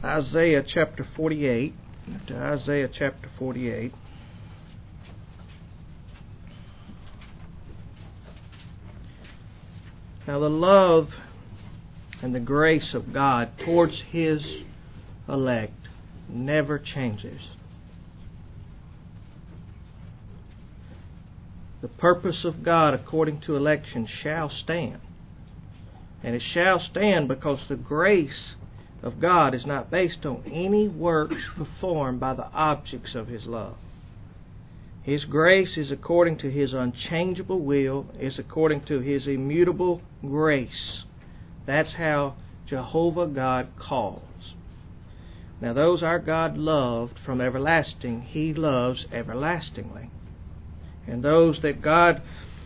Isaiah chapter 48. To Isaiah chapter 48. Now the love and the grace of God towards His elect never changes. The purpose of God according to election shall stand. And it shall stand because the grace of God is not based on any works performed by the objects of His love. His grace is according to His unchangeable will, is according to His immutable grace. That's how Jehovah God calls. Now those our God loved from everlasting, He loves everlastingly. And those that God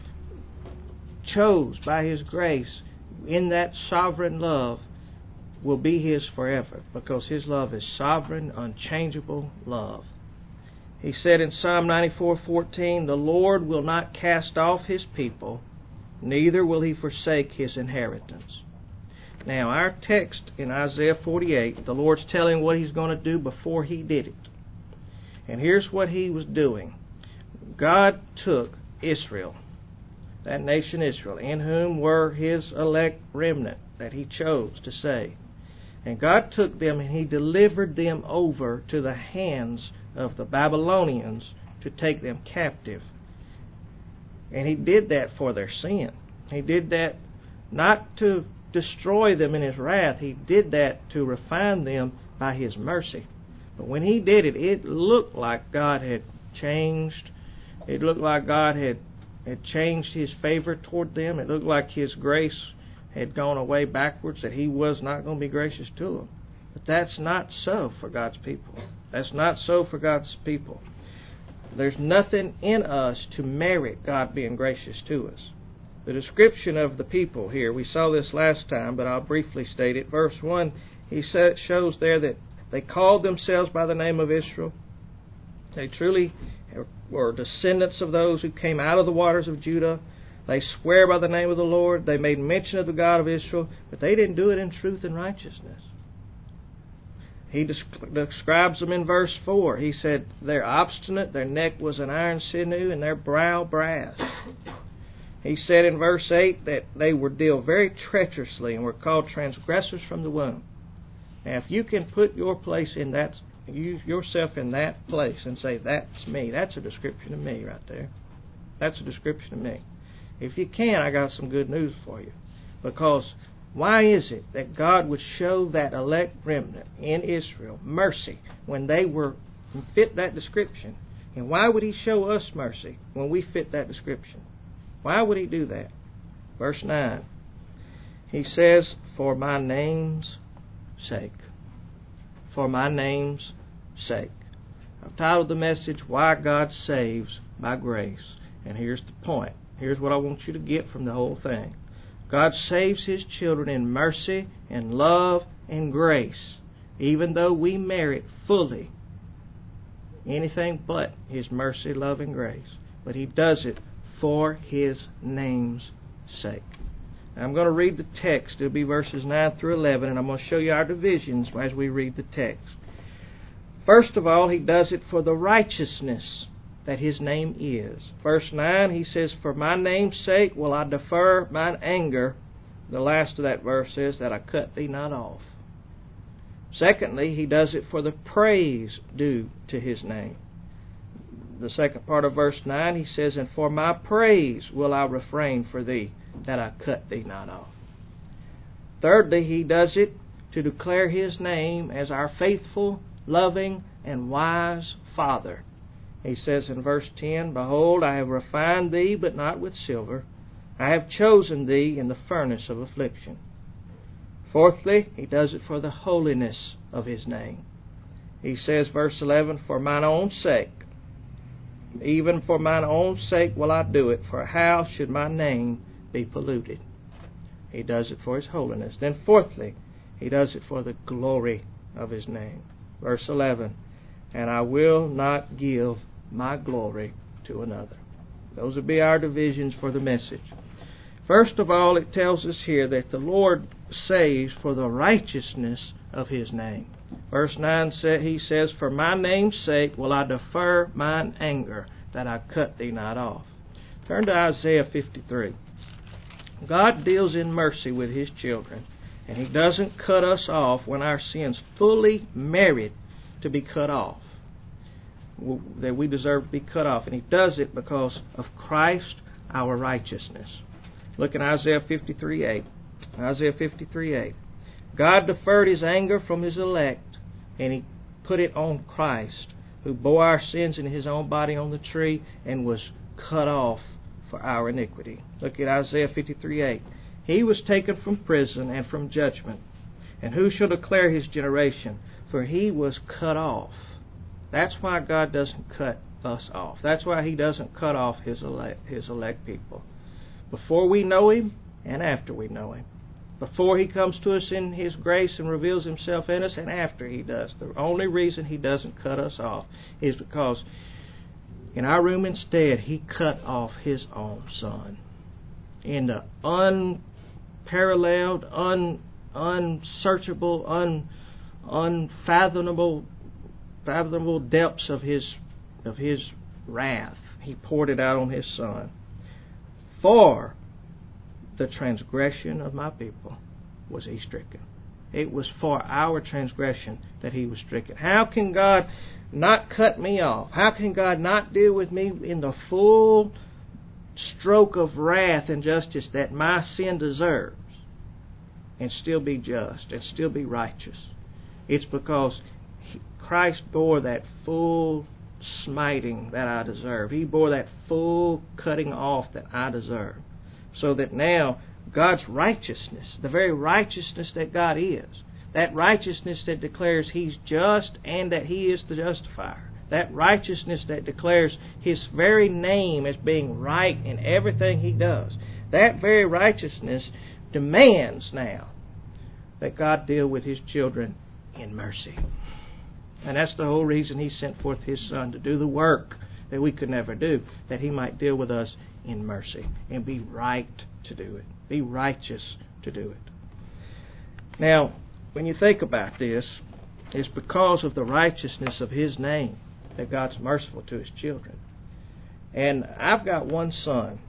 chose by His grace in that sovereign love will be His forever, because His love is sovereign, unchangeable love. He said in Psalm 94:14, "The Lord will not cast off His people, neither will He forsake His inheritance." Now our text in Isaiah 48, the Lord's telling what He's going to do before He did it. And here's what He was doing. God took Israel, that nation Israel, in whom were His elect remnant that He chose to save. And God took them and He delivered them over to the hands of the Babylonians to take them captive. And He did that for their sin. He did that not to destroy them in His wrath. He did that to refine them by His mercy. But when He did it, it looked like God had changed. It looked like God had changed His favor toward them. It looked like His grace had gone away backwards, that He was not going to be gracious to them. But that's not so for God's people. That's not so for God's people. There's nothing in us to merit God being gracious to us. The description of the people here, we saw this last time, but I'll briefly state it. Verse 1, He shows there that they called themselves by the name of Israel. They truly were descendants of those who came out of the waters of Judah. They swear by the name of the Lord. They made mention of the God of Israel, but they didn't do it in truth and righteousness. He describes them in verse 4. He said, "They're obstinate, their neck was an iron sinew, and their brow brass." He said in verse 8 that they were dealt very treacherously and were called transgressors from the womb. Now, if you can put yourself in that place and say, "That's me," that's a description of me right there. That's a description of me. If you can, I got some good news for you. Because why is it that God would show that elect remnant in Israel mercy when they fit that description? And why would He show us mercy when we fit that description? Why would He do that? Verse 9. He says, "For my name's sake." For my name's sake. I've titled the message, "Why God Saves by Grace." And here's the point. Here's what I want you to get from the whole thing. God saves His children in mercy and love and grace, even though we merit fully anything but His mercy, love, and grace. But He does it for His name's sake. Now, I'm going to read the text. It'll be verses 9 through 11, and I'm going to show you our divisions as we read the text. First of all, He does it for the righteousness that His name is. Verse 9, He says, "For my name's sake will I defer mine anger." The last of that verse says, "that I cut thee not off." Secondly, He does it for the praise due to His name. The second part of verse 9, He says, "And for my praise will I refrain for thee, that I cut thee not off." Thirdly, He does it to declare His name as our faithful, loving, and wise Father. He says in verse 10, "Behold, I have refined thee, but not with silver. I have chosen thee in the furnace of affliction." Fourthly, He does it for the holiness of His name. He says, verse 11, "For mine own sake, even for mine own sake will I do it, for how should my name be polluted?" He does it for His holiness. Then fourthly, He does it for the glory of His name. Verse 11, "And I will not give my glory to another." Those would be our divisions for the message. First of all, it tells us here that the Lord saves for the righteousness of his name. Verse 9 he says, For my name's sake will I defer mine anger, that I cut thee not off. Turn to Isaiah 53. God deals in mercy with his children, and he doesn't cut us off when our sins fully merit to be cut off, that we deserve to be cut off. And he does it because of Christ, our righteousness. Look at Isaiah 53:8. Isaiah 53:8. God deferred his anger from his elect, and he put it on Christ, who bore our sins in his own body on the tree and was cut off for our iniquity. Look at Isaiah 53:8. He was taken from prison and from judgment. And who shall declare his generation? For he was cut off. That's why God doesn't cut us off. That's why he doesn't cut off his elect people. Before we know him and after we know him. Before he comes to us in his grace and reveals himself in us, and after he does. The only reason he doesn't cut us off is because in our room instead, he cut off his own Son. In the unparalleled, unsearchable, unfathomable depths of his wrath, he poured it out on his Son. For the transgression of my people was he stricken. It was for our transgression that he was stricken. How can God not cut me off? How can God not deal with me in the full stroke of wrath and justice that my sin deserves and still be just and still be righteous? It's because Christ bore that full smiting that I deserve. He bore that full cutting off that I deserve. So that now God's righteousness, the very righteousness that God is, that righteousness that declares he's just and that he is the justifier, that righteousness that declares his very name as being right in everything he does, that very righteousness demands now that God deal with his children in mercy. And that's the whole reason he sent forth his Son, to do the work that we could never do, that he might deal with us in mercy and be right to do it, be righteous to do it. Now, when you think about this, it's because of the righteousness of his name that God's merciful to his children. And I've got one son,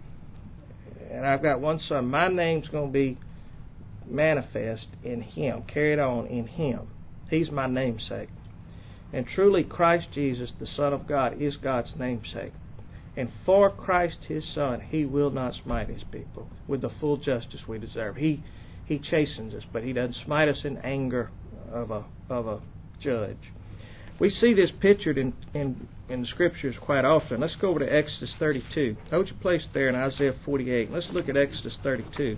my name's going to be manifest in him, carried on in him. He's my namesake. And truly Christ Jesus, the Son of God, is God's namesake. And for Christ his Son, he will not smite his people with the full justice we deserve. He chastens us, but he doesn't smite us in anger of a judge. We see this pictured in the Scriptures quite often. Let's go over to Exodus 32. Hold your place there in Isaiah 48. Let's look at Exodus 32.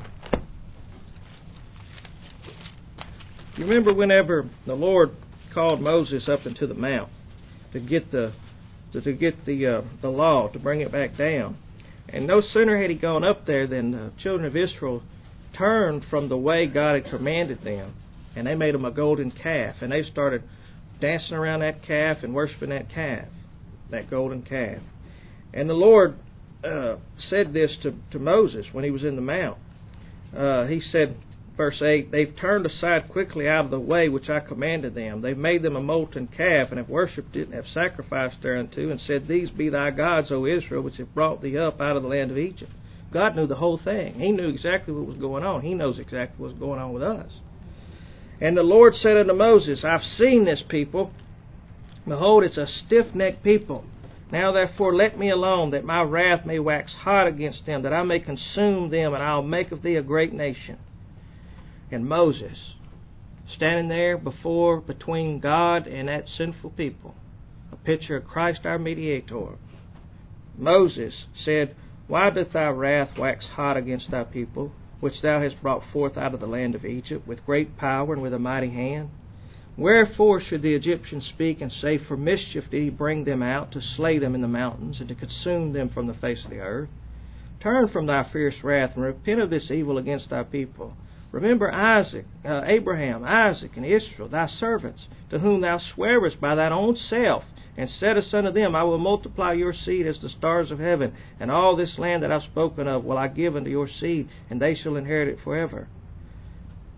You remember whenever the Lord called Moses up into the mount to get the law, to bring it back down. And no sooner had he gone up there than the children of Israel turned from the way God had commanded them, and they made him a golden calf, and they started dancing around that calf and worshiping that calf, that golden calf. And the Lord said this to Moses when he was in the mount. He said, verse 8, they've turned aside quickly out of the way which I commanded them. They've made them a molten calf, and have worshipped it, and have sacrificed thereunto, and said, These be thy gods, O Israel, which have brought thee up out of the land of Egypt. God knew the whole thing. He knew exactly what was going on. He knows exactly what's going on with us. And the Lord said unto Moses, I've seen this people. Behold, it's a stiff-necked people. Now therefore let me alone, that my wrath may wax hot against them, that I may consume them, and I'll make of thee a great nation. And Moses, standing there between God and that sinful people, a picture of Christ our mediator, Moses said, Why doth thy wrath wax hot against thy people, which thou hast brought forth out of the land of Egypt, with great power and with a mighty hand? Wherefore should the Egyptians speak and say, For mischief did he bring them out, to slay them in the mountains, and to consume them from the face of the earth? Turn from thy fierce wrath, and repent of this evil against thy people. Remember Abraham, Isaac, and Israel, thy servants, to whom thou swarest by thine own self, and saidst unto them, I will multiply your seed as the stars of heaven, and all this land that I've spoken of will I give unto your seed, and they shall inherit it forever.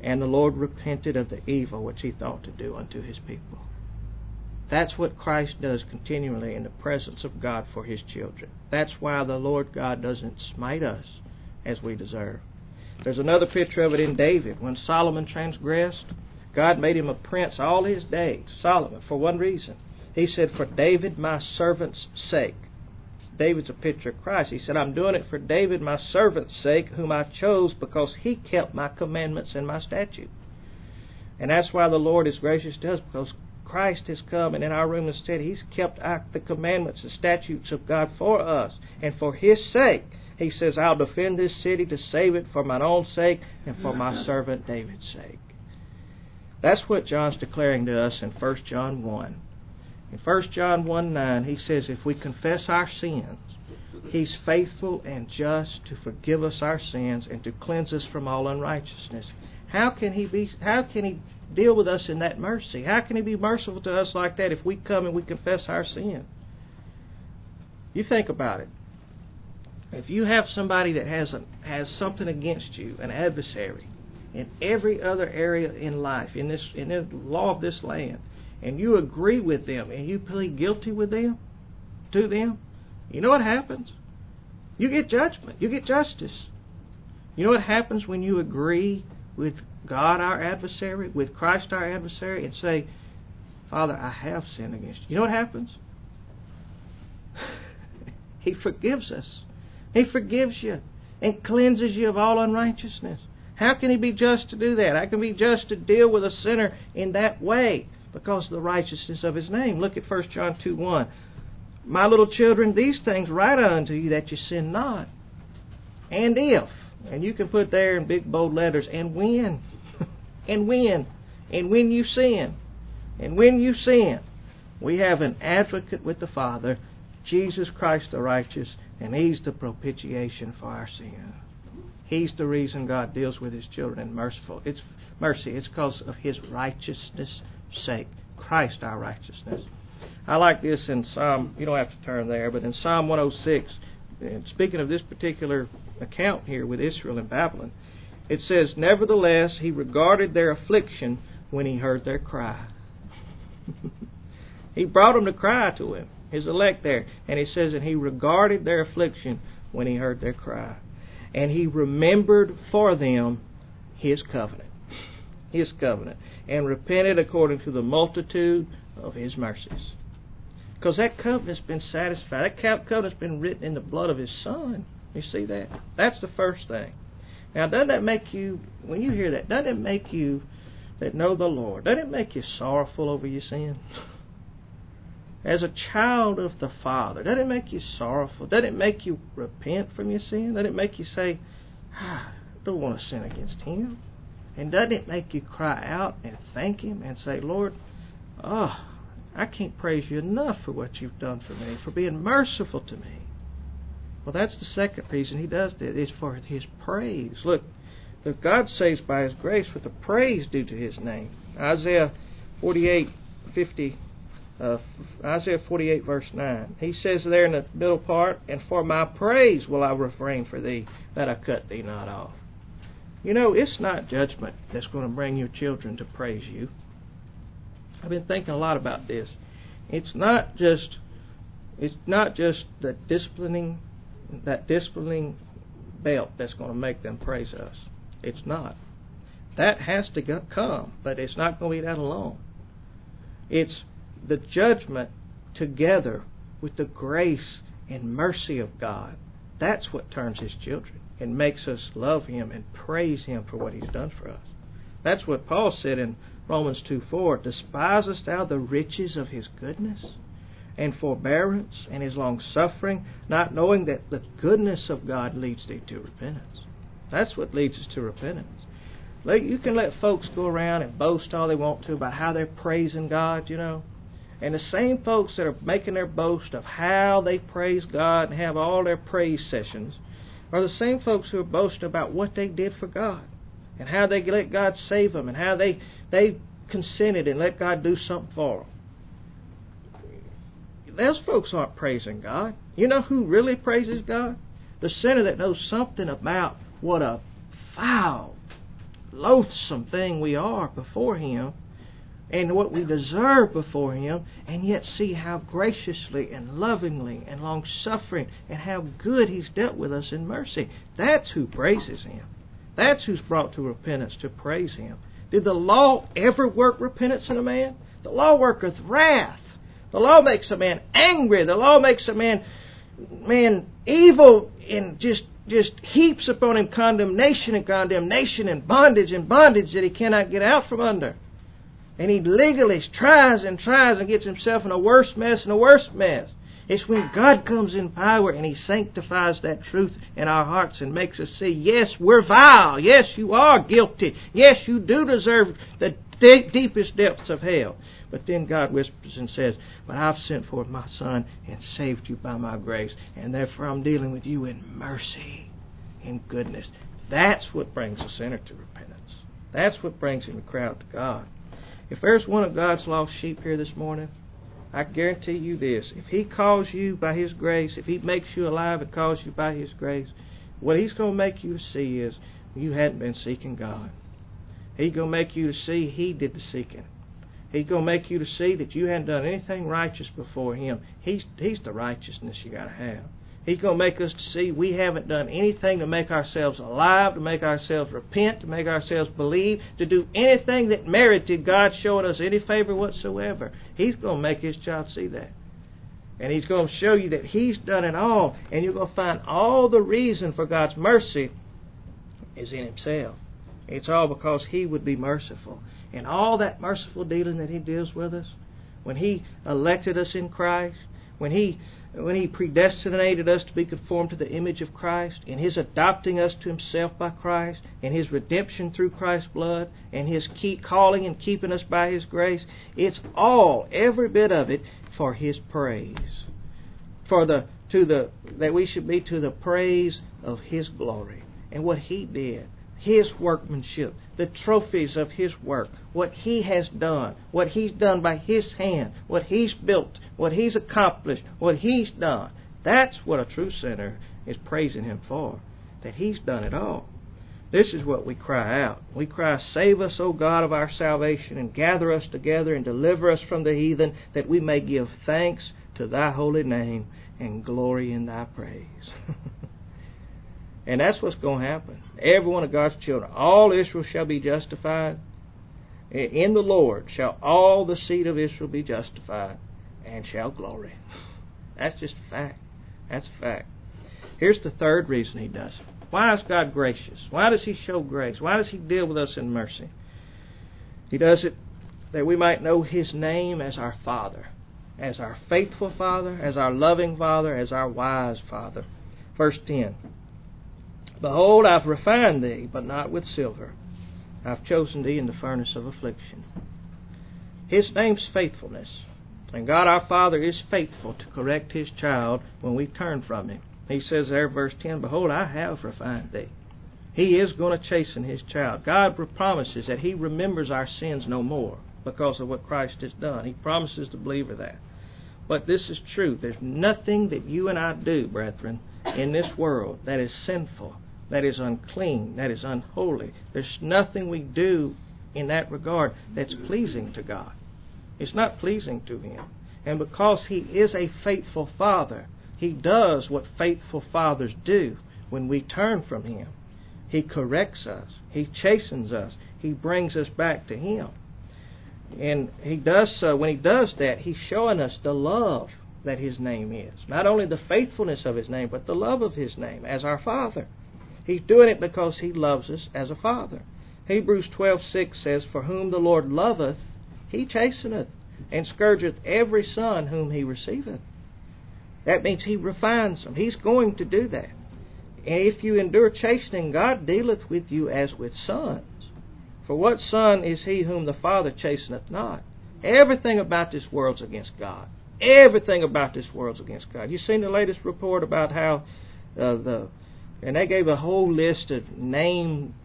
And the Lord repented of the evil which he thought to do unto his people. That's what Christ does continually in the presence of God for his children. That's why the Lord God doesn't smite us as we deserve. There's another picture of it in David. When Solomon transgressed, God made him a prince all his days. Solomon, for one reason. He said, for David my servant's sake. David's a picture of Christ. He said, I'm doing it for David my servant's sake, whom I chose because he kept my commandments and my statutes. And that's why the Lord is gracious to us, because Christ has come and in our room instead, he's kept the commandments and statutes of God for us. And for his sake, he says, I'll defend this city to save it for mine own sake and for my servant David's sake. That's what John's declaring to us in 1 John 1. In 1 John 1:9, he says, if we confess our sins, he's faithful and just to forgive us our sins and to cleanse us from all unrighteousness. How can he deal with us in that mercy? How can he be merciful to us like that if we come and we confess our sin? You think about it. If you have somebody that has something against you, an adversary, in every other area in life, in the law of this land, and you agree with them and you plead guilty with them, to them, you know what happens? You get judgment. You get justice. You know what happens when you agree with God, our adversary, with Christ, our adversary, and say, Father, I have sinned against you. You know what happens? He forgives us. He forgives you and cleanses you of all unrighteousness. How can he be just to do that? How can he be just to deal with a sinner in that way? Because of the righteousness of his name. Look at 1 John 2:1. My little children, these things write unto you that you sin not. And if, and you can put there in big bold letters, and when, and when, and when you sin, and when you sin, we have an advocate with the Father, Jesus Christ the righteous, and he's the propitiation for our sin. He's the reason God deals with his children and merciful. It's mercy. It's because of his righteousness' sake. Christ our righteousness. I like this in Psalm, you don't have to turn there, but in Psalm 106, and speaking of this particular account here with Israel and Babylon, it says, nevertheless, he regarded their affliction when he heard their cry. He brought them to cry to him, his elect there. And he says, and he regarded their affliction when he heard their cry. And he remembered for them his covenant. His covenant. And repented according to the multitude of his mercies. Because that covenant's been satisfied. That covenant's been written in the blood of his Son. You see that? That's the first thing. Now, doesn't that make you, when you hear that, doesn't it make you that know the Lord, doesn't it make you sorrowful over your sin? As a child of the Father, doesn't it make you sorrowful? Doesn't it make you repent from your sin? Doesn't it make you say, I don't want to sin against him? And doesn't it make you cry out and thank him and say, Lord, I can't praise you enough for what you've done for me, for being merciful to me. Well, that's the second reason he does that, is for his praise. Look, that God saves by his grace with the praise due to his name. Isaiah 48 verse 9. He says there in the middle part, and for my praise will I refrain for thee, that I cut thee not off. You know, it's not judgment that's going to bring your children to praise you. I've been thinking a lot about this. It's not just that disciplining belt that's going to make them praise us. It's not. That has to come, but it's not going to be that alone. It's the judgment together with the grace and mercy of God. That's what turns his children and makes us love him and praise him for what he's done for us. That's what Paul said in Romans 2:4. Despisest thou the riches of his goodness and forbearance and his long suffering, not knowing that the goodness of God leads thee to repentance. That's what leads us to repentance. You can let folks go around and boast all they want to about how they're praising God, you know. And the same folks that are making their boast of how they praise God and have all their praise sessions are the same folks who are boasting about what they did for God and how they let God save them and how they consented and let God do something for them. Those folks aren't praising God. You know who really praises God? The sinner that knows something about what a foul, loathsome thing we are before Him and what we deserve before Him, and yet see how graciously and lovingly and long-suffering and how good He's dealt with us in mercy. That's who praises Him. That's who's brought to repentance to praise Him. Did the law ever work repentance in a man? The law worketh wrath. The law makes a man angry. The law makes a man evil and just heaps upon him condemnation and bondage that he cannot get out from under. And he legally tries and gets himself in a worse mess and a worse mess. It's when God comes in power and He sanctifies that truth in our hearts and makes us see, yes, we're vile. Yes, you are guilty. Yes, you do deserve the deepest depths of hell. But then God whispers and says, but I've sent forth my Son and saved you by my grace, and therefore I'm dealing with you in mercy, in goodness. That's what brings a sinner to repentance. That's what brings him to cry out to God. If there's one of God's lost sheep here this morning, I guarantee you this. If He calls you by His grace, if He makes you alive and calls you by His grace, what He's going to make you to see is you hadn't been seeking God. He's going to make you to see He did the seeking. He's going to make you to see that you hadn't done anything righteous before Him. He's the righteousness you got to have. He's going to make us to see we haven't done anything to make ourselves alive, to make ourselves repent, to make ourselves believe, to do anything that merited God showing us any favor whatsoever. He's going to make His child see that. And He's going to show you that He's done it all. And you're going to find all the reason for God's mercy is in Himself. It's all because He would be merciful. And all that merciful dealing that He deals with us, when He elected us in Christ, when He predestinated us to be conformed to the image of Christ, in His adopting us to Himself by Christ, in His redemption through Christ's blood, and His calling and keeping us by His grace, it's all, every bit of it, for His praise. That we should be to the praise of His glory and what He did. His workmanship, the trophies of His work, what He has done, what He's done by His hand, what He's built, what He's accomplished, what He's done. That's what a true sinner is praising Him for, that He's done it all. This is what we cry out. We cry, save us, O God of our salvation, and gather us together and deliver us from the heathen, that we may give thanks to Thy holy name and glory in Thy praise. And that's what's going to happen. Every one of God's children, all Israel shall be justified. In the Lord shall all the seed of Israel be justified and shall glory. That's just a fact. That's a fact. Here's the third reason He does it. Why is God gracious? Why does He show grace? Why does He deal with us in mercy? He does it that we might know His name as our Father, as our faithful Father, as our loving Father, as our wise Father. Verse 10. Behold, I've refined thee, but not with silver. I've chosen thee in the furnace of affliction. His name's faithfulness. And God our Father is faithful to correct His child when we turn from Him. He says there, verse 10, behold, I have refined thee. He is going to chasten His child. God promises that He remembers our sins no more because of what Christ has done. He promises the believer that. But this is true. There's nothing that you and I do, brethren, in this world that is sinful, that is unclean, that is unholy. There's nothing we do in that regard that's pleasing to God. It's not pleasing to Him. And because He is a faithful Father, He does what faithful fathers do when we turn from Him. He corrects us. He chastens us. He brings us back to Him. And He does so. When He does that, He's showing us the love that His name is. Not only the faithfulness of His name, but the love of His name as our Father. He's doing it because He loves us as a Father. Hebrews 12:6 says, for whom the Lord loveth, He chasteneth, and scourgeth every son whom He receiveth. That means He refines them. He's going to do that. And if you endure chastening, God dealeth with you as with sons. For what son is he whom the Father chasteneth not? Everything about this world's against God. Everything about this world's against God. You've seen the latest report about how and they gave a whole list of name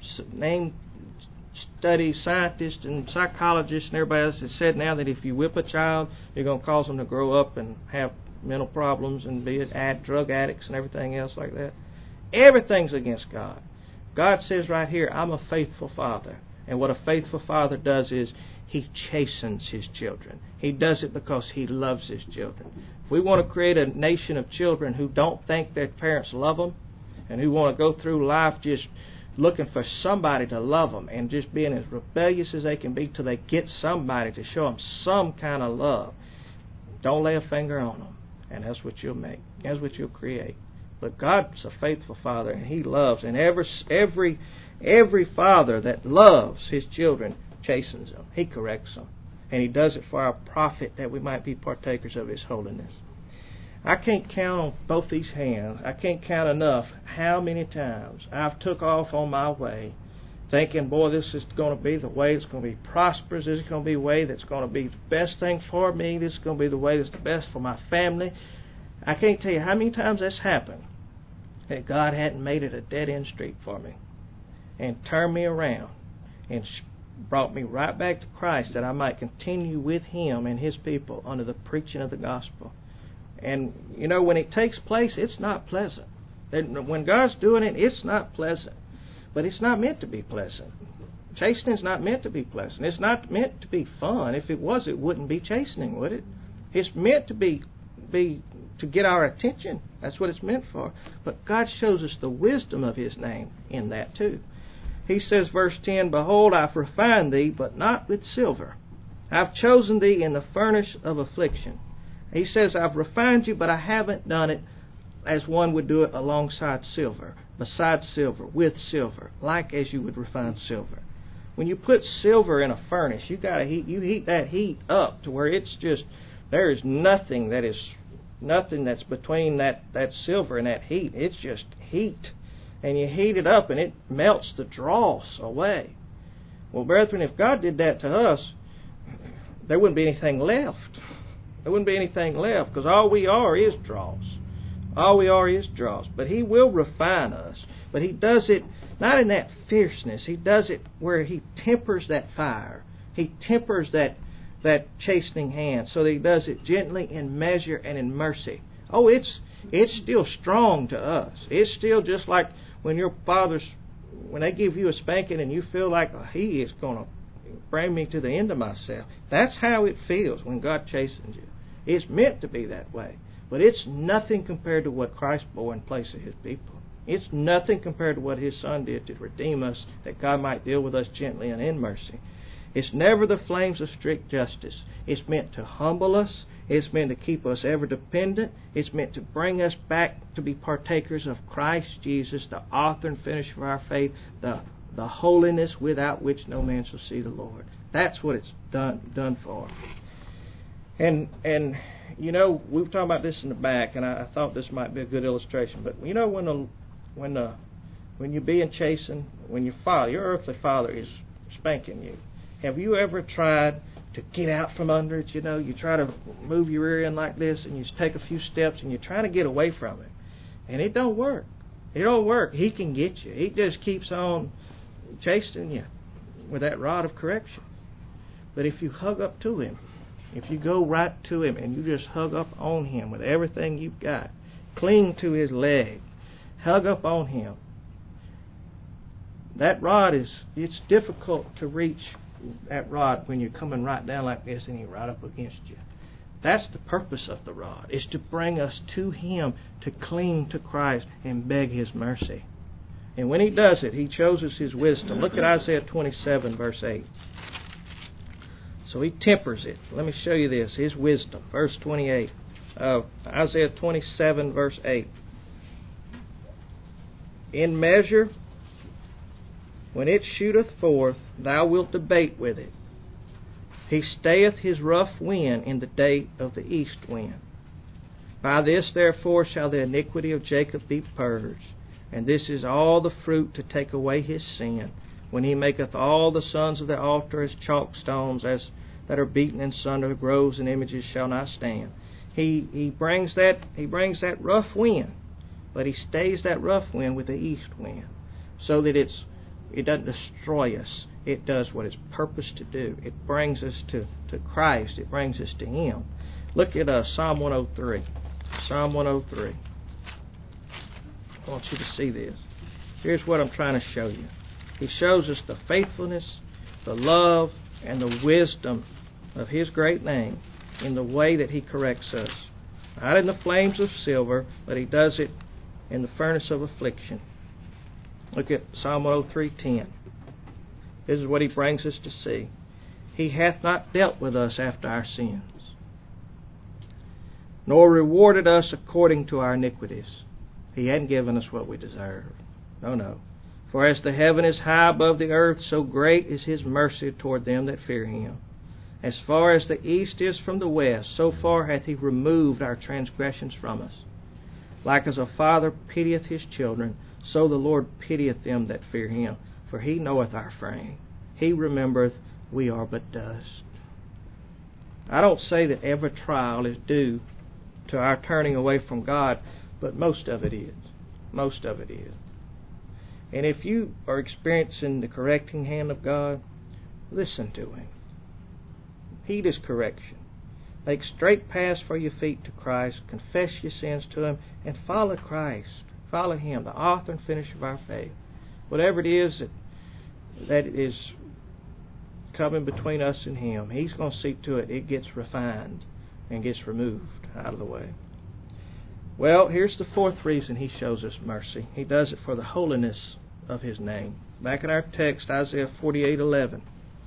study scientists and psychologists and everybody else that said now that if you whip a child, you're going to cause them to grow up and have mental problems and be drug addicts and everything else like that. Everything's against God. God says right here, I'm a faithful Father. And what a faithful father does is he chastens his children. He does it because he loves his children. If we want to create a nation of children who don't think their parents love them and who want to go through life just looking for somebody to love them and just being as rebellious as they can be till they get somebody to show them some kind of love, don't lay a finger on them. And that's what you'll make. That's what you'll create. But God's a faithful Father, and He loves. And every father that loves his children chastens them. He corrects them. And He does it for our profit, that we might be partakers of His holiness. I can't count on both these hands. I can't count enough how many times I've took off on my way thinking, boy, this is going to be the way it's going to be prosperous. This is going to be the way that's going to be the best thing for me. This is going to be the way that's the best for my family. I can't tell you how many times that's happened, that God hadn't made it a dead-end street for me and turned me around and brought me right back to Christ, that I might continue with Him and His people under the preaching of the gospel. And, you know, when it takes place, it's not pleasant. When God's doing it, it's not pleasant. But it's not meant to be pleasant. Chastening is not meant to be pleasant. It's not meant to be fun. If it was, it wouldn't be chastening, would it? It's meant to be to get our attention. That's what it's meant for. But God shows us the wisdom of His name in that too. He says, verse 10, Behold, I've refined thee, but not with silver. I've chosen thee in the furnace of affliction. He says, I've refined you, but I haven't done it as one would do it alongside silver, beside silver, with silver, like as you would refine silver. When you put silver in a furnace, you heat that heat up to where it's just, there is nothing that's between that silver and that heat. It's just heat. And you heat it up and it melts the dross away. Well, brethren, if God did that to us, there wouldn't be anything left. There wouldn't be anything left, because all we are is dross. All we are is dross. But He will refine us. But He does it not in that fierceness. He does it where He tempers that fire. He tempers that chastening hand, so that He does it gently in measure and in mercy. Oh, it's still strong to us. It's still just like when your fathers, when they give you a spanking and you feel like, oh, He is going to bring me to the end of myself. That's how it feels when God chastens you. It's meant to be that way. But it's nothing compared to what Christ bore in place of His people. It's nothing compared to what His Son did to redeem us, that God might deal with us gently and in mercy. It's never the flames of strict justice. It's meant to humble us. It's meant to keep us ever dependent. It's meant to bring us back to be partakers of Christ Jesus, the author and finisher of our faith, the holiness without which no man shall see the Lord. That's what it's done for. And you know, we were talking about this in the back, and I thought this might be a good illustration. But you know, when you're being chastened, when your earthly father is spanking you, have you ever tried to get out from under it? You know, you try to move your rear end like this, and you take a few steps, and you're trying to get away from it, and it don't work. It don't work. He can get you. He just keeps on chastening you with that rod of correction. But if you hug up to Him, if you go right to Him and you just hug up on Him with everything you've got, cling to His leg, hug up on Him, that rod it's difficult to reach that rod when you're coming right down like this and He's right up against you. That's the purpose of the rod, is to bring us to Him, to cling to Christ and beg His mercy. And when He does it, He shows us His wisdom. Look at Isaiah 27, verse 8. So He tempers it. Let me show you this, His wisdom. Verse 28 of Isaiah 27, verse 8. In measure, when it shooteth forth, thou wilt debate with it. He stayeth His rough wind in the day of the east wind. By this therefore shall the iniquity of Jacob be purged, and this is all the fruit to take away his sin, when He maketh all the sons of the altar as chalk stones, as that are beaten in sunder, groves and images shall not stand. He brings that rough wind, but He stays that rough wind with the east wind, so that it doesn't destroy us. It does what it's purposed to do. It brings us to Christ. It brings us to Him. Look at Psalm 103. Psalm 103. I want you to see this. Here's what I'm trying to show you. He shows us the faithfulness the love and the wisdom of His great name in the way that He corrects us. Not in the flames of silver, but He does it in the furnace of affliction. Look at Psalm 103:10. This is what He brings us to see. He hath not dealt with us after our sins, nor rewarded us according to our iniquities. He hadn't given us what we deserve. No. For as the heaven is high above the earth, so great is His mercy toward them that fear Him. As far as the east is from the west, so far hath He removed our transgressions from us. Like as a father pitieth his children, so the Lord pitieth them that fear Him. For He knoweth our frame. He remembereth we are but dust. I don't say that every trial is due to our turning away from God, but most of it is. Most of it is. And if you are experiencing the correcting hand of God, listen to Him. Heed His correction. Make straight paths for your feet to Christ. Confess your sins to Him and follow Christ. Follow Him, the author and finisher of our faith. Whatever it is that is coming between us and Him, He's going to see to it gets refined and gets removed out of the way. Well, here's the fourth reason He shows us mercy. He does it for the holiness of His name. Back in our text, Isaiah 48:11.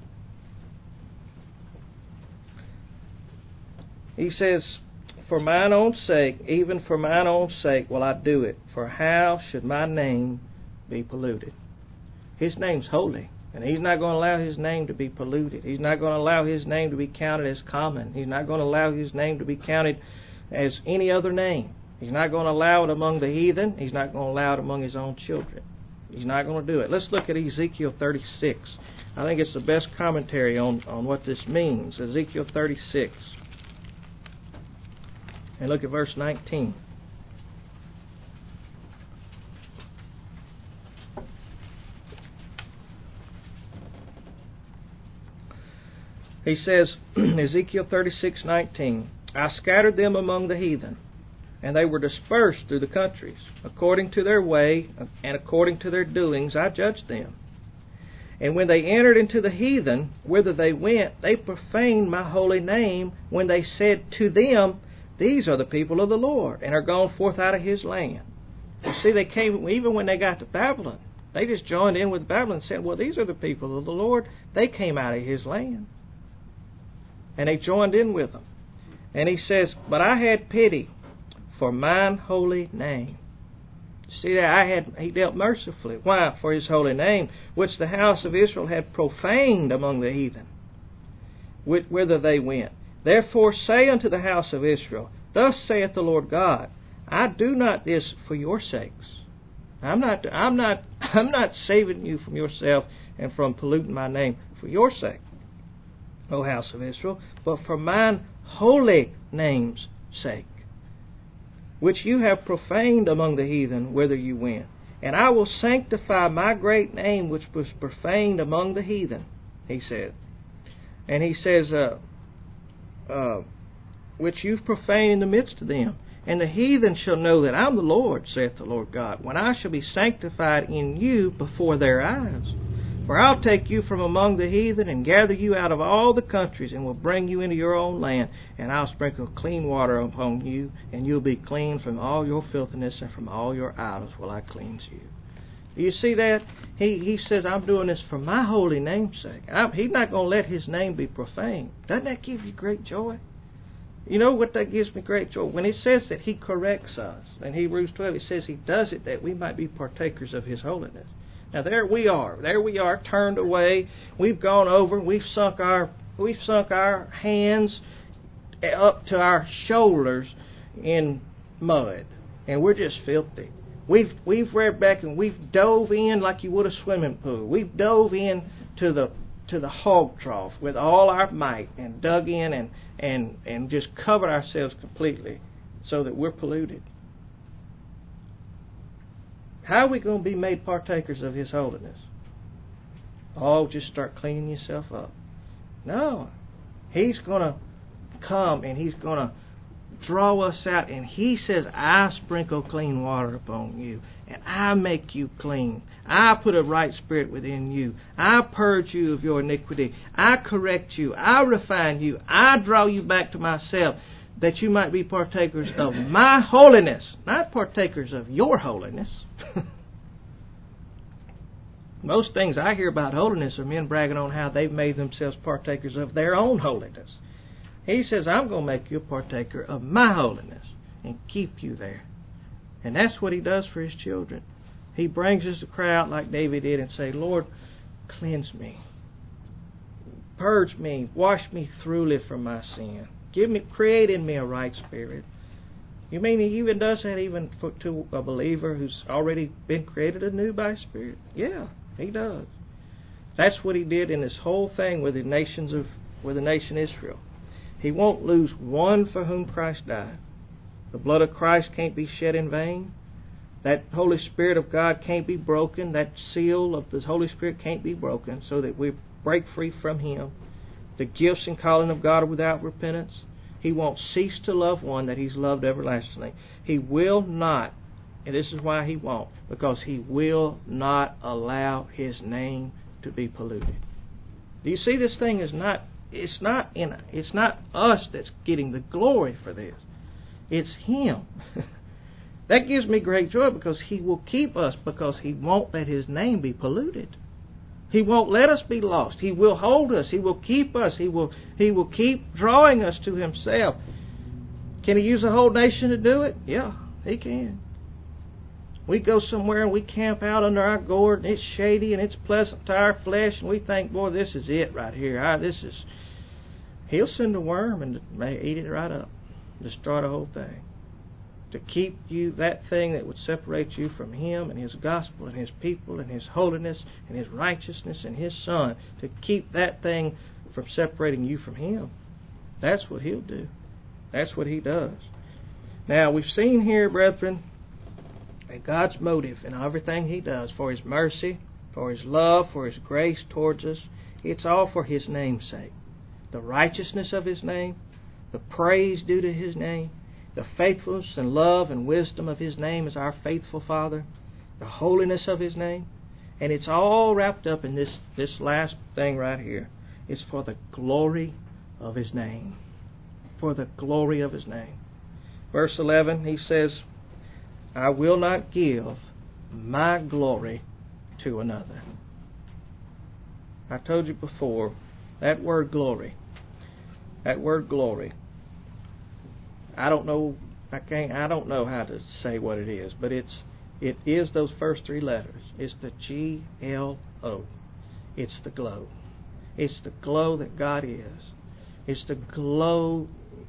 He says, For mine own sake, even for mine own sake will I do it, for how should my name be polluted? His name's holy, and He's not going to allow His name to be polluted. He's not going to allow His name to be counted as common. He's not going to allow His name to be counted as any other name. He's not going to allow it among the heathen. He's not going to allow it among His own children. He's not going to do it. Let's look at Ezekiel 36. I think it's the best commentary on what this means. Ezekiel 36. And look at verse 19. He says, Ezekiel 36:19, I scattered them among the heathen, and they were dispersed through the countries. According to their way and according to their doings I judged them. And when they entered into the heathen, whither they went, they profaned my holy name when they said to them, These are the people of the Lord, and are gone forth out of His land. You see, they came, even when they got to Babylon, they just joined in with Babylon and said, Well, these are the people of the Lord. They came out of His land. And they joined in with them. And He says, But I had pity for mine holy name. See that He dealt mercifully. Why? For His holy name, which the house of Israel had profaned among the heathen, whither they went. Therefore say unto the house of Israel, Thus saith the Lord God, I do not this for your sakes. I'm not saving you from yourself and from polluting my name for your sake, O house of Israel, but for mine holy name's sake, which you have profaned among the heathen whither you went. And I will sanctify my great name which was profaned among the heathen, He said. And He says, which you've profaned in the midst of them. And the heathen shall know that I'm the Lord, saith the Lord God, when I shall be sanctified in you before their eyes. For I'll take you from among the heathen, and gather you out of all the countries, and will bring you into your own land. And I'll sprinkle clean water upon you, and you'll be clean from all your filthiness, and from all your idols will I cleanse you. Do you see that? He says, I'm doing this for my holy name's sake. He's not going to let His name be profaned. Doesn't that give you great joy? You know what that gives me great joy? When it says that He corrects us, in Hebrews 12, it says He does it that we might be partakers of His holiness. Now there we are, turned away. We've gone over. We've sunk our hands up to our shoulders in mud, and we're just filthy. We've reared back and we've dove in like you would a swimming pool. We've dove in to the hog trough with all our might and dug in and just covered ourselves completely so that we're polluted. How are we going to be made partakers of His holiness? Oh, just start cleaning yourself up. No. He's going to come and He's going to draw us out, and He says, I sprinkle clean water upon you, and I make you clean. I put a right spirit within you. I purge you of your iniquity. I correct you. I refine you. I draw you back to myself, that you might be partakers of my holiness, not partakers of your holiness. Most things I hear about holiness are men bragging on how they've made themselves partakers of their own holiness. He says, I'm going to make you a partaker of my holiness and keep you there. And that's what He does for His children. He brings us to cry out like David did and say, Lord, cleanse me. Purge me. Wash me thoroughly from my sin. Create in me a right spirit. You mean He even does that even to a believer who's already been created anew by Spirit? Yeah, He does. That's what He did in this whole thing with the nation Israel. He won't lose one for whom Christ died. The blood of Christ can't be shed in vain. That Holy Spirit of God can't be broken. That seal of the Holy Spirit can't be broken so that we break free from Him. The gifts and calling of God are without repentance. He won't cease to love one that He's loved everlastingly. He will not, and this is why He won't, because He will not allow His name to be polluted. Do you see, this thing is not, it's not us that's getting the glory for this. It's Him. That gives me great joy, because He will keep us, because He won't let His name be polluted. He won't let us be lost. He will hold us. He will keep us. He will keep drawing us to Himself. Can He use a whole nation to do it? Yeah, He can. We go somewhere and we camp out under our gourd, and it's shady and it's pleasant to our flesh, and we think, boy, this is it right here. He'll send a worm and may eat it right up, destroy the whole thing, to keep you, that thing that would separate you from Him and His gospel and His people and His holiness and His righteousness and His Son, to keep that thing from separating you from Him. That's what He'll do. That's what He does. Now, we've seen here, brethren, that God's motive in everything He does, for His mercy, for His love, for His grace towards us, it's all for His name's sake. The righteousness of His name, the praise due to His name, the faithfulness and love and wisdom of His name as our faithful Father, the holiness of His name, and it's all wrapped up in this last thing right here. It's for the glory of His name. For the glory of His name. Verse 11, He says, I will not give my glory to another. I told you before, that word glory, I don't know how to say what it is, but it is those first three letters. It's the G-L-O. It's the glow. It's the glow that God is. It's the glow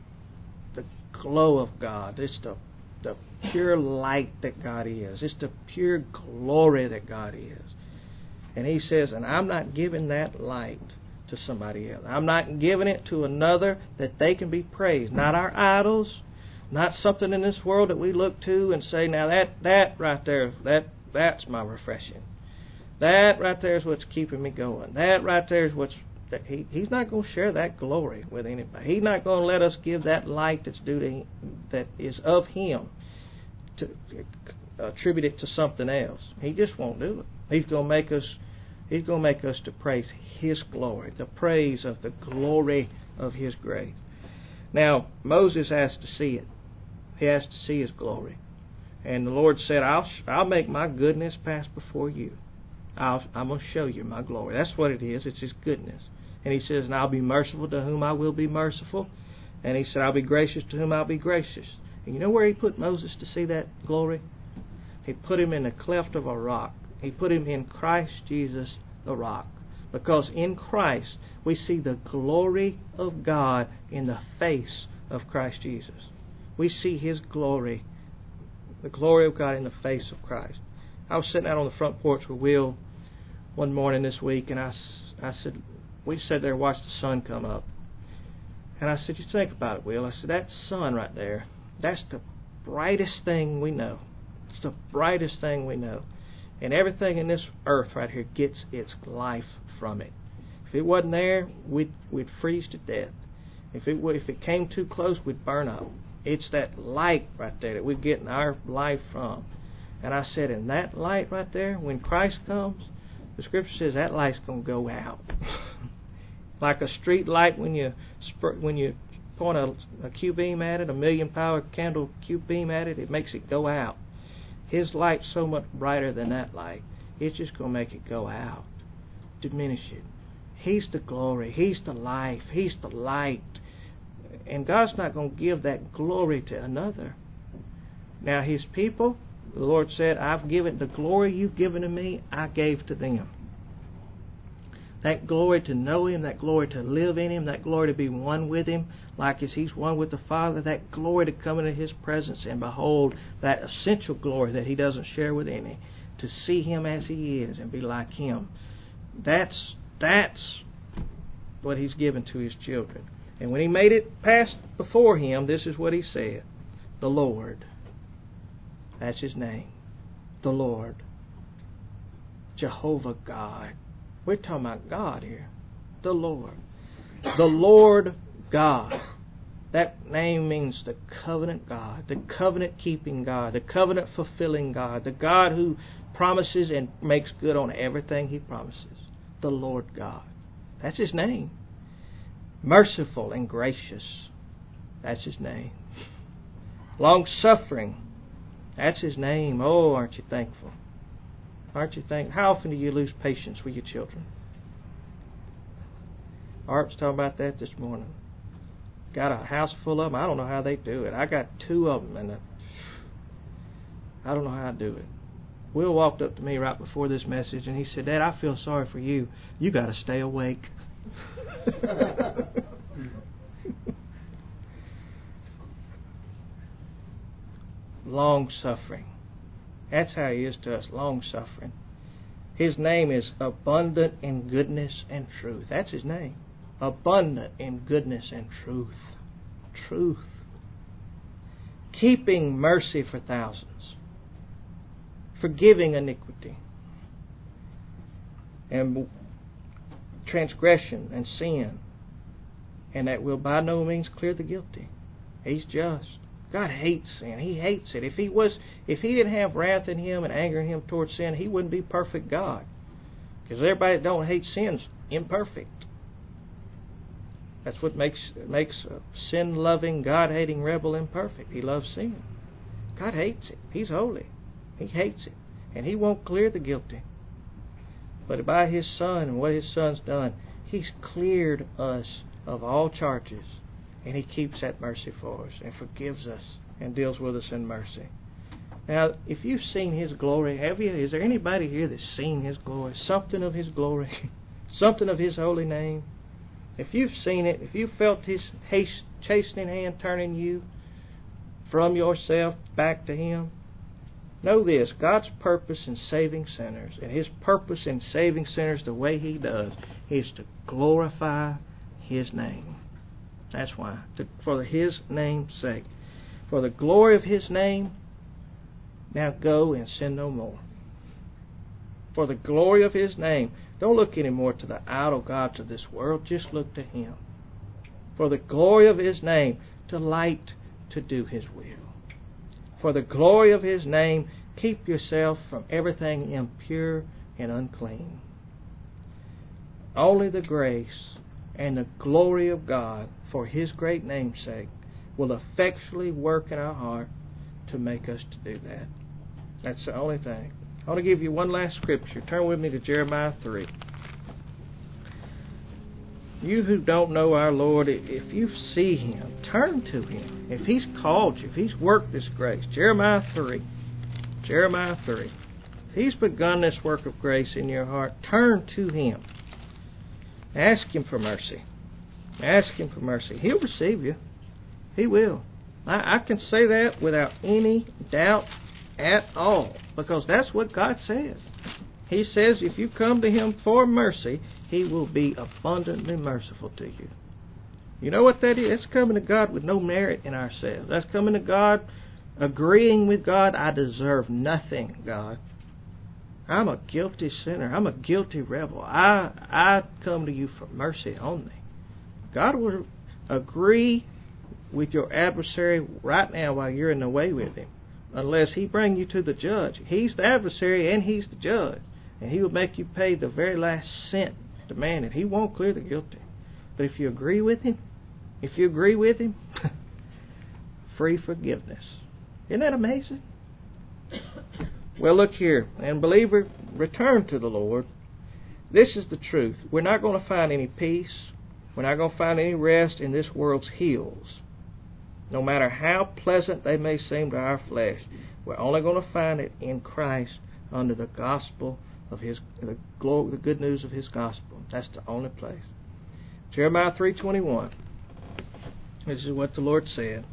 of God. It's the pure light that God is. It's the pure glory that God is. And He says, and I'm not giving that light to somebody else. I'm not giving it to another that they can be praised. Not our idols, not something in this world that we look to and say, now that right there, that's my refreshing. That right there is what's keeping me going. That right there is what's... He's not going to share that glory with anybody. He's not going to let us give that light that's due to Him, that is of Him, to attribute it to something else. He just won't do it. He's going to make us to praise His glory, the praise of the glory of His grace. Now, Moses has to see it. He has to see His glory. And the Lord said, I'll make my goodness pass before you. I'm going to show you my glory. That's what it is. It's His goodness. And He says, and I'll be merciful to whom I will be merciful. And He said, I'll be gracious to whom I'll be gracious. And you know where He put Moses to see that glory? He put him in the cleft of a rock. He put him in Christ Jesus, the rock. Because in Christ, we see the glory of God in the face of Christ Jesus. We see His glory, the glory of God in the face of Christ. I was sitting out on the front porch with Will one morning this week, and I said, we sat there and watched the sun come up. And I said, you think about it, Will. I said, that sun right there, that's the brightest thing we know. It's the brightest thing we know. And everything in this earth right here gets its life from it. If it wasn't there, we'd freeze to death. If it came too close, we'd burn up. It's that light right there that we're getting our life from. And I said, in that light right there, when Christ comes, the Scripture says that light's going to go out. Like a street light when you point a Q-beam at it, a 1,000,000 power candle Q-beam at it, it makes it go out. His light's so much brighter than that light, it's just going to make it go out, diminish it. He's the glory. He's the life. He's the light. And God's not going to give that glory to another. Now, His people, the Lord said, I've given the glory you've given to me, I gave to them. That glory to know Him, that glory to live in Him, that glory to be one with Him, like as He's one with the Father, that glory to come into His presence and behold that essential glory that He doesn't share with any, to see Him as He is and be like Him. That's what He's given to His children. And when He made it pass before Him, this is what He said. The Lord. That's His name. The Lord. Jehovah God. We're talking about God here. The Lord. The Lord God. That name means the covenant God, the covenant-keeping God, the covenant-fulfilling God, the God who promises and makes good on everything He promises. The Lord God. That's His name. Merciful and gracious. That's His name. Long-suffering. That's His name. Oh, aren't you thankful? Aren't you thankful? How often do you lose patience with your children? Art's talking about that this morning. Got a house full of them. I don't know how they do it. I got 2 of them, and I don't know how I do it. Will walked up to me right before this message, and he said, Dad, I feel sorry for you. You got to stay awake. Long-suffering. That's how He is to us, long-suffering. His name is abundant in goodness and truth. That's His name. Abundant in goodness and truth. Truth. Keeping mercy for thousands. Forgiving iniquity. And transgression and sin. And that will by no means clear the guilty. He's just. God hates sin. He hates it. If He didn't have wrath in Him and anger in Him towards sin, He wouldn't be perfect God. Because everybody that don't hate sin's imperfect. That's what makes a sin-loving, God-hating rebel imperfect. He loves sin. God hates it. He's holy. He hates it. And He won't clear the guilty. But by His Son and what His Son's done, He's cleared us of all charges. And He keeps that mercy for us and forgives us and deals with us in mercy. Now, if you've seen His glory, have you? Is there anybody here that's seen His glory? Something of His glory? Something of His holy name? If you've seen it, if you've felt His chastening hand turning you from yourself back to Him, know this, God's purpose in saving sinners, and His purpose in saving sinners the way He does, is to glorify His name. That's why. For His name's sake. For the glory of His name, now go and sin no more. For the glory of His name, don't look anymore to the idol gods of this world, just look to Him. For the glory of His name, delight to do His will. For the glory of His name, keep yourself from everything impure and unclean. Only the grace and the glory of God, for His great name's sake, will effectually work in our heart to make us to do that. That's the only thing. I want to give you one last scripture. Turn with me to Jeremiah 3. You who don't know our Lord, if you see Him, turn to Him. If He's called you, if He's worked this grace. Jeremiah 3. Jeremiah 3. If He's begun this work of grace in your heart, turn to Him. Ask Him for mercy. Ask Him for mercy. He'll receive you. He will. I can say that without any doubt at all, because that's what God says. He says if you come to Him for mercy, He will be abundantly merciful to you. You know what that is? That's coming to God with no merit in ourselves. That's coming to God, agreeing with God, I deserve nothing, God. I'm a guilty sinner. I'm a guilty rebel. I come to You for mercy only. God will agree with your adversary right now while you're in the way with him, unless he bring you to the judge. He's the adversary and he's the judge, and he will make you pay the very last cent demanded. He won't clear the guilty. But if you agree with him, free forgiveness. Isn't that amazing? Well, look here, and believer, return to the Lord. This is the truth. We're not going to find any peace. We're not going to find any rest in this world's hills. No matter how pleasant they may seem to our flesh, we're only going to find it in Christ under the gospel of His, the good news of His gospel. That's the only place. Jeremiah 3:21. This is what the Lord said.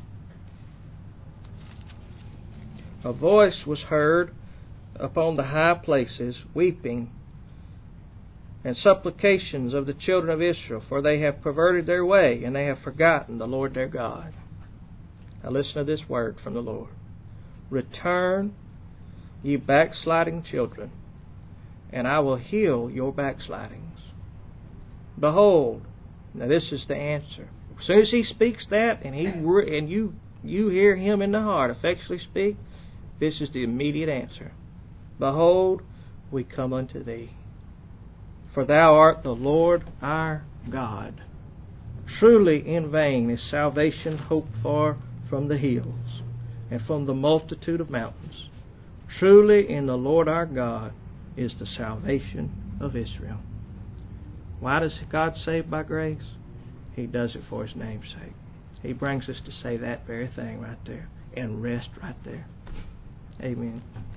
A voice was heard upon the high places, weeping and supplications of the children of Israel, for they have perverted their way, and they have forgotten the Lord their God. Now listen to this word from the Lord. Return, ye backsliding children, and I will heal your backslidings. Behold, now this is the answer. As soon as He speaks that, and you hear Him in the heart effectually speak, this is the immediate answer. Behold, we come unto Thee. For Thou art the Lord our God. Truly in vain is salvation hoped for from the hills, and from the multitude of mountains. Truly in the Lord our God is the salvation of Israel. Why does God save by grace? He does it for His name's sake. He brings us to say that very thing right there, and rest right there. Amen.